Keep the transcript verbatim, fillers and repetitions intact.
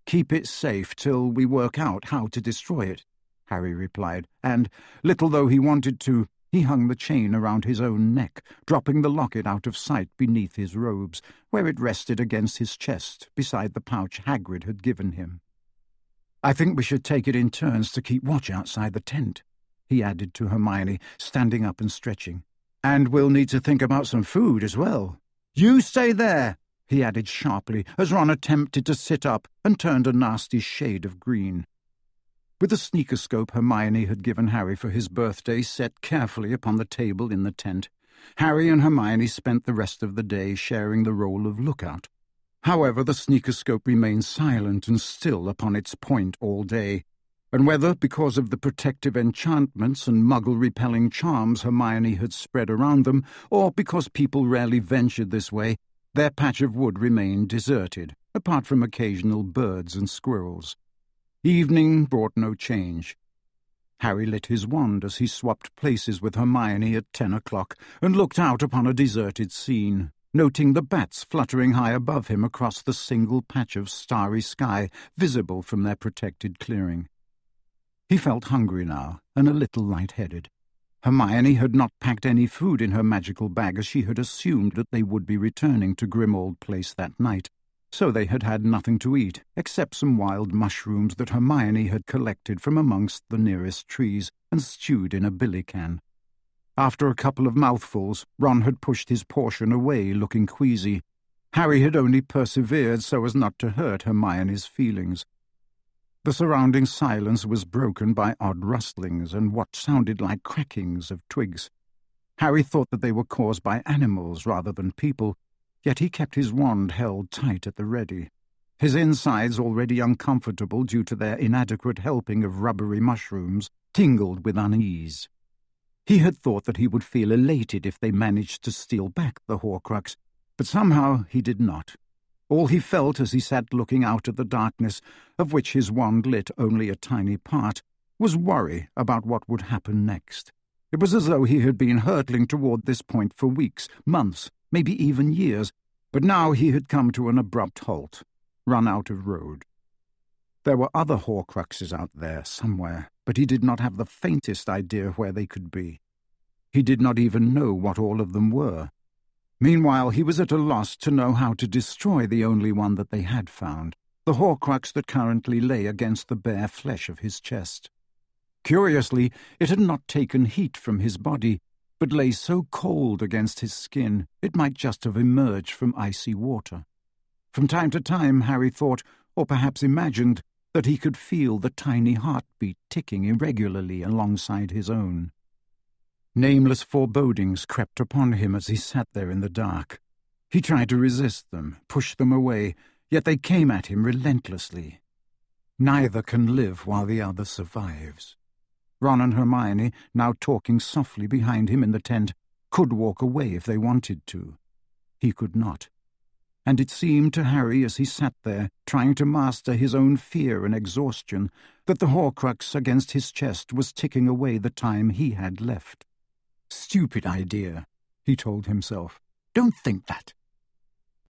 "Keep it safe till we work out how to destroy it," Harry replied, and, little though he wanted to, he hung the chain around his own neck, dropping the locket out of sight beneath his robes, where it rested against his chest, beside the pouch Hagrid had given him. "I think we should take it in turns to keep watch outside the tent," he added to Hermione, standing up and stretching. "And we'll need to think about some food as well." "You stay there," he added sharply, as Ron attempted to sit up and turned a nasty shade of green. With the sneakoscope Hermione had given Harry for his birthday set carefully upon the table in the tent, Harry and Hermione spent the rest of the day sharing the role of lookout. However, the sneakoscope remained silent and still upon its point all day, and whether because of the protective enchantments and muggle-repelling charms Hermione had spread around them, or because people rarely ventured this way, their patch of wood remained deserted, apart from occasional birds and squirrels. Evening brought no change. Harry lit his wand as he swapped places with Hermione at ten o'clock and looked out upon a deserted scene, noting the bats fluttering high above him across the single patch of starry sky visible from their protected clearing. He felt hungry now and a little light-headed. Hermione had not packed any food in her magical bag, as she had assumed that they would be returning to Grimmauld Place that night. So they had had nothing to eat, except some wild mushrooms that Hermione had collected from amongst the nearest trees and stewed in a billy can. After a couple of mouthfuls, Ron had pushed his portion away, looking queasy. Harry had only persevered so as not to hurt Hermione's feelings. The surrounding silence was broken by odd rustlings and what sounded like crackings of twigs. Harry thought that they were caused by animals rather than people, yet he kept his wand held tight at the ready. His insides, already uncomfortable due to their inadequate helping of rubbery mushrooms, tingled with unease. He had thought that he would feel elated if they managed to steal back the Horcrux, but somehow he did not. All he felt as he sat looking out at the darkness, of which his wand lit only a tiny part, was worry about what would happen next. It was as though he had been hurtling toward this point for weeks, months, maybe even years, but now he had come to an abrupt halt, run out of road. There were other Horcruxes out there somewhere, but he did not have the faintest idea where they could be. He did not even know what all of them were. Meanwhile, he was at a loss to know how to destroy the only one that they had found, the Horcrux that currently lay against the bare flesh of his chest. Curiously, it had not taken heat from his body, but lay so cold against his skin it might just have emerged from icy water. From time to time Harry thought, or perhaps imagined, that he could feel the tiny heartbeat ticking irregularly alongside his own. Nameless forebodings crept upon him as he sat there in the dark. He tried to resist them, push them away, yet they came at him relentlessly. Neither can live while the other survives. Ron and Hermione, now talking softly behind him in the tent, could walk away if they wanted to. He could not. And it seemed to Harry as he sat there, trying to master his own fear and exhaustion, that the Horcrux against his chest was ticking away the time he had left. "Stupid idea," he told himself. "Don't think that."